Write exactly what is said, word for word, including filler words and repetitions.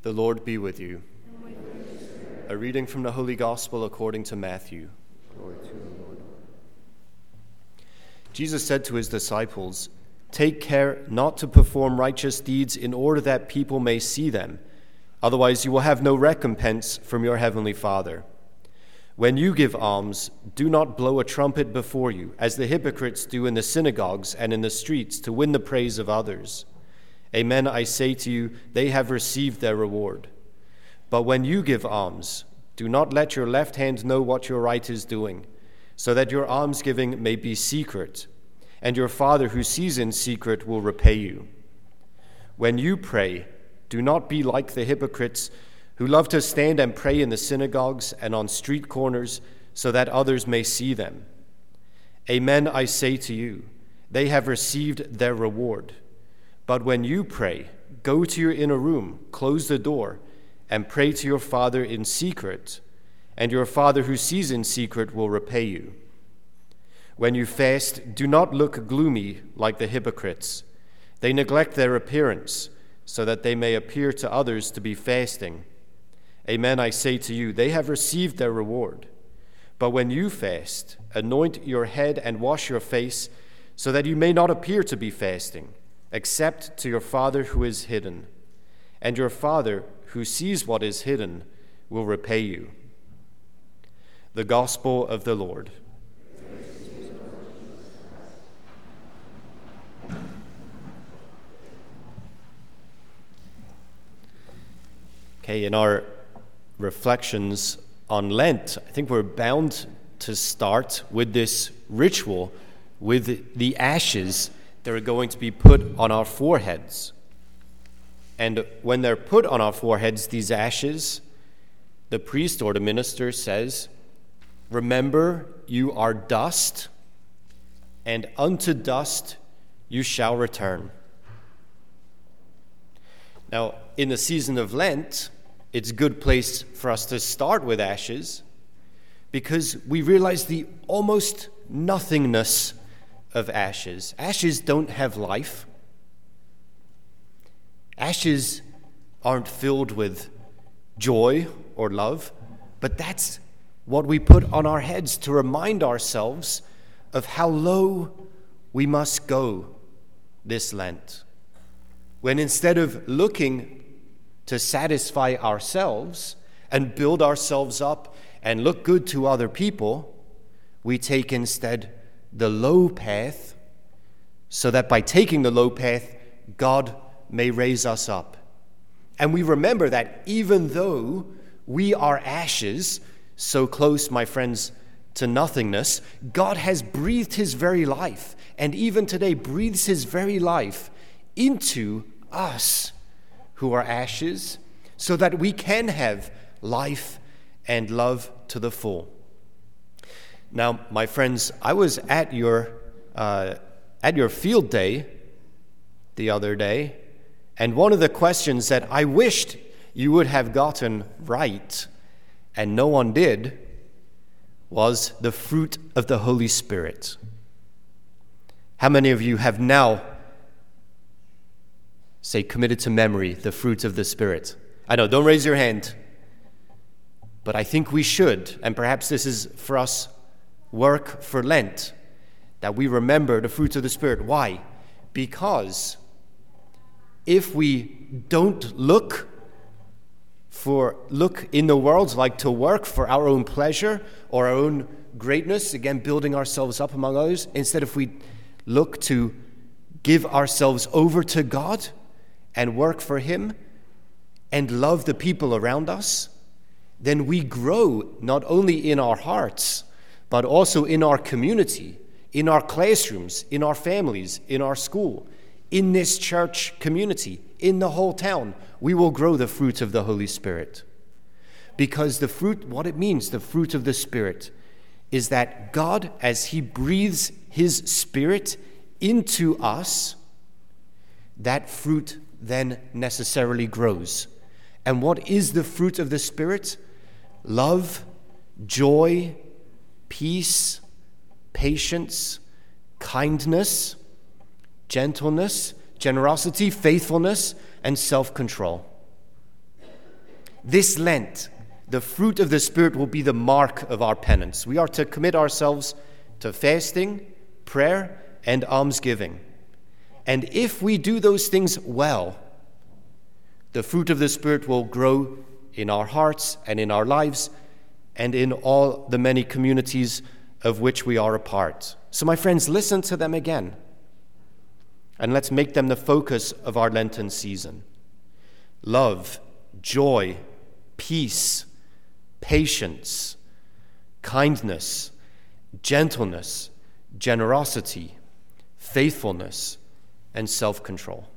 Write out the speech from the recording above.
The Lord be with you. A reading from the Holy Gospel according to Matthew. Glory to you, Lord. Jesus said to his disciples, "Take care not to perform righteous deeds in order that people may see them. Otherwise you will have no recompense from your heavenly Father. When you give alms, do not blow a trumpet before you, as the hypocrites do in the synagogues and in the streets to win the praise of others. Amen, I say to you, they have received their reward. But when you give alms, do not let your left hand know what your right is doing, so that your almsgiving may be secret, and your Father who sees in secret will repay you. When you pray, do not be like the hypocrites who love to stand and pray in the synagogues and on street corners, so that others may see them. Amen, I say to you, they have received their reward. But when you pray, go to your inner room, close the door, and pray to your Father in secret, and your Father who sees in secret will repay you. When you fast, do not look gloomy like the hypocrites. They neglect their appearance, so that they may appear to others to be fasting. Amen, I say to you, they have received their reward. But when you fast, anoint your head and wash your face, so that you may not appear to be fasting, except to your Father who is hidden. And your Father who sees what is hidden will repay you." The Gospel of the Lord. Okay, in our reflections on Lent, I think we're bound to start with this ritual, with the ashes that are going to be put on our foreheads. And when they're put on our foreheads, these ashes, the priest or the minister says, "Remember, you are dust, and unto dust you shall return." Now, in the season of Lent, it's a good place for us to start with ashes, because we realize the almost nothingness of ashes. Ashes don't have life. Ashes aren't filled with joy or love, but that's what we put on our heads to remind ourselves of how low we must go this Lent. When instead of looking to satisfy ourselves and build ourselves up and look good to other people, we take instead the low path, so that by taking the low path, God may raise us up. And we remember that even though we are ashes, so close, my friends, to nothingness, God has breathed his very life, and even today breathes his very life into us who are ashes, so that we can have life and love to the full. Now, my friends, I was at your uh, at your field day the other day, and one of the questions that I wished you would have gotten right, and no one did, was the fruit of the Holy Spirit. How many of you have now, say, committed to memory the fruit of the Spirit? I know, don't raise your hand, but I think we should, and perhaps this is for us work for Lent, that we remember the fruits of the Spirit. Why? Because if we don't look for look in the world like to work for our own pleasure or our own greatness, again building ourselves up among others, instead if we look to give ourselves over to God and work for him and love the people around us, then we grow not only in our hearts, but also in our community, in our classrooms, in our families, in our school, in this church community, in the whole town. We will grow the fruit of the Holy Spirit. Because the fruit, what it means, the fruit of the Spirit, is that God, as he breathes his Spirit into us, that fruit then necessarily grows. And what is the fruit of the Spirit? Love, joy, peace, patience, kindness, gentleness, generosity, faithfulness, and self-control. This Lent, the fruit of the Spirit will be the mark of our penance. We are to commit ourselves to fasting, prayer, and almsgiving. And if we do those things well, the fruit of the Spirit will grow in our hearts and in our lives and in all the many communities of which we are a part. So, my friends, listen to them again. And let's make them the focus of our Lenten season. Love, joy, peace, patience, kindness, gentleness, generosity, faithfulness, and self-control.